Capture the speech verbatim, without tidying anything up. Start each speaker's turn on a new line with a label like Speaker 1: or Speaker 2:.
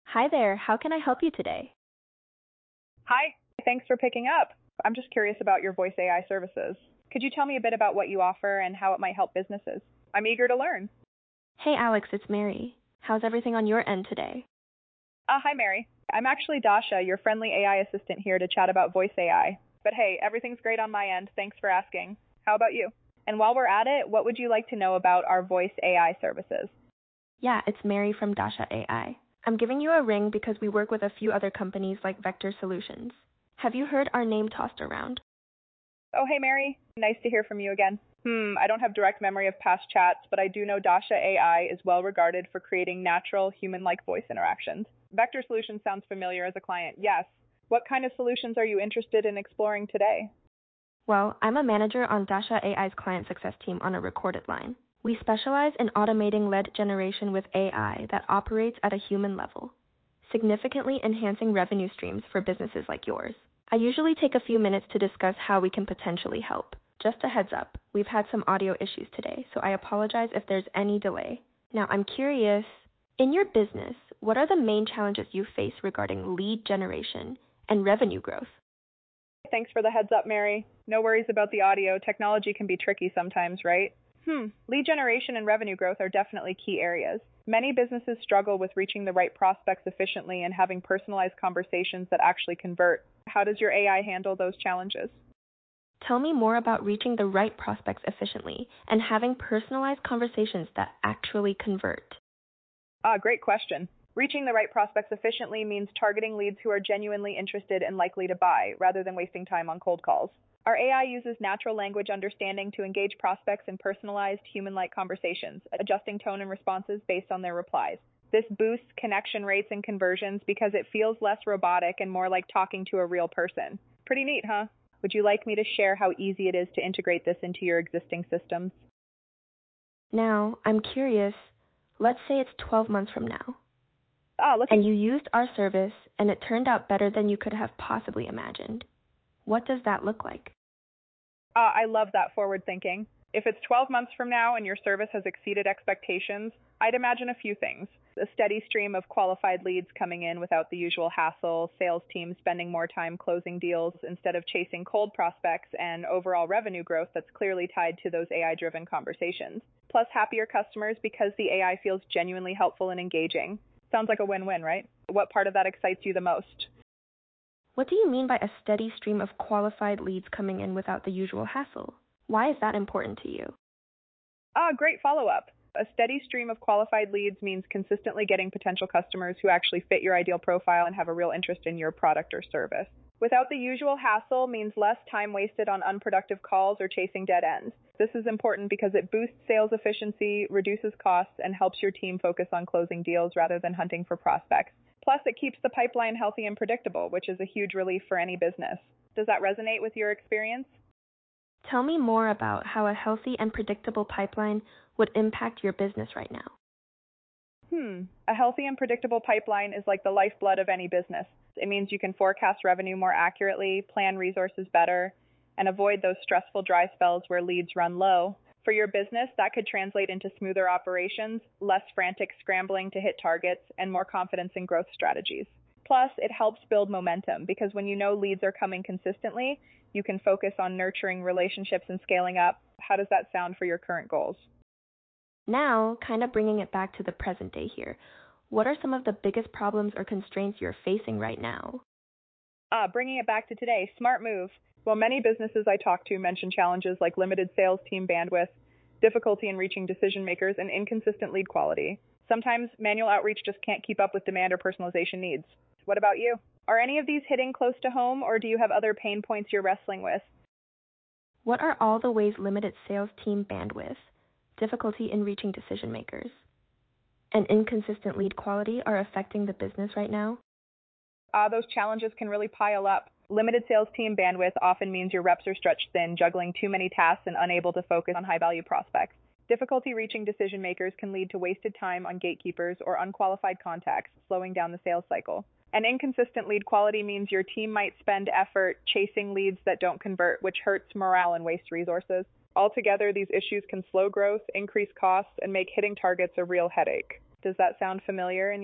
Speaker 1: Hi there, how can I help you today?
Speaker 2: Hi, thanks for picking up. I'm just curious about your voice A I services. Could you tell me a bit about what you offer and how it might help businesses? I'm eager to learn.
Speaker 1: Hey Alex, it's Mary. How's everything on your end today?
Speaker 2: Uh, hi, Mary. I'm actually Dasha, your friendly A I assistant here to chat about voice A I. But hey, everything's great on my end. Thanks for asking. How about you? And while we're at it, what would you like to know about our voice A I services?
Speaker 1: Yeah, it's Mary from Dasha A I. I'm giving you a ring because we work with a few other companies like Vector Solutions. Have you heard our name tossed around?
Speaker 2: Oh, hey, Mary. Nice to hear from you again. Hmm, I don't have direct memory of past chats, but I do know Dasha A I is well regarded for creating natural, human-like voice interactions. Vector Solutions sounds familiar as a client, yes. What kind of solutions are you interested in exploring today?
Speaker 1: Well, I'm a manager on Dasha A I's client success team on a recorded line. We specialize in automating lead generation with A I that operates at a human level, significantly enhancing revenue streams for businesses like yours. I usually take a few minutes to discuss how we can potentially help. Just a heads up, we've had some audio issues today, so I apologize if there's any delay. Now, I'm curious, in your business, what are the main challenges you face regarding lead generation and revenue growth?
Speaker 2: Thanks for the heads up, Mary. No worries about the audio. Technology can be tricky sometimes, right? Hmm. Lead generation and revenue growth are definitely key areas. Many businesses struggle with reaching the right prospects efficiently and having personalized conversations that actually convert. How does your A I handle those challenges?
Speaker 1: Tell me more about reaching the right prospects efficiently and having personalized conversations that actually convert.
Speaker 2: Ah, great question. Reaching the right prospects efficiently means targeting leads who are genuinely interested and likely to buy, rather than wasting time on cold calls. Our A I uses natural language understanding to engage prospects in personalized, human-like conversations, adjusting tone and responses based on their replies. This boosts connection rates and conversions because it feels less robotic and more like talking to a real person. Pretty neat, huh? Would you like me to share how easy it is to integrate this into your existing systems?
Speaker 1: Now, I'm curious, let's say it's twelve months from now,
Speaker 2: Ah, look
Speaker 1: and you used our service and it turned out better than you could have possibly imagined. What does that look like?
Speaker 2: Uh, I love that forward thinking. If it's twelve months from now and your service has exceeded expectations, I'd imagine a few things. A steady stream of qualified leads coming in without the usual hassle, sales teams spending more time closing deals instead of chasing cold prospects, and overall revenue growth that's clearly tied to those A I-driven conversations. Plus happier customers because the A I feels genuinely helpful and engaging. Sounds like a win-win, right? What part of that excites you the most?
Speaker 1: What do you mean by a steady stream of qualified leads coming in without the usual hassle? Why is that important to you?
Speaker 2: Ah, great follow-up. A steady stream of qualified leads means consistently getting potential customers who actually fit your ideal profile and have a real interest in your product or service. Without the usual hassle means less time wasted on unproductive calls or chasing dead ends. This is important because it boosts sales efficiency, reduces costs, and helps your team focus on closing deals rather than hunting for prospects. Plus, it keeps the pipeline healthy and predictable, which is a huge relief for any business. Does that resonate with your experience?
Speaker 1: Tell me more about how a healthy and predictable pipeline would impact your business right now.
Speaker 2: Hmm. A healthy and predictable pipeline is like the lifeblood of any business. It means you can forecast revenue more accurately, plan resources better, and avoid those stressful dry spells where leads run low. For your business, that could translate into smoother operations, less frantic scrambling to hit targets, and more confidence in growth strategies. Plus, it helps build momentum because when you know leads are coming consistently, you can focus on nurturing relationships and scaling up. How does that sound for your current goals?
Speaker 1: Now, kind of bringing it back to the present day here, what are some of the biggest problems or constraints you're facing right now?
Speaker 2: Ah, bringing it back to today, smart move. Well, many businesses I talk to mention challenges like limited sales team bandwidth, difficulty in reaching decision makers, and inconsistent lead quality. Sometimes manual outreach just can't keep up with demand or personalization needs. What about you? Are any of these hitting close to home, or do you have other pain points you're wrestling with?
Speaker 1: What are all the ways limited sales team bandwidth, difficulty in reaching decision makers, and inconsistent lead quality are affecting the business right now?
Speaker 2: Uh, those challenges can really pile up. Limited sales team bandwidth often means your reps are stretched thin, juggling too many tasks and unable to focus on high-value prospects. Difficulty reaching decision makers can lead to wasted time on gatekeepers or unqualified contacts, slowing down the sales cycle. And inconsistent lead quality means your team might spend effort chasing leads that don't convert, which hurts morale and wastes resources. Altogether, these issues can slow growth, increase costs, and make hitting targets a real headache. Does that sound familiar in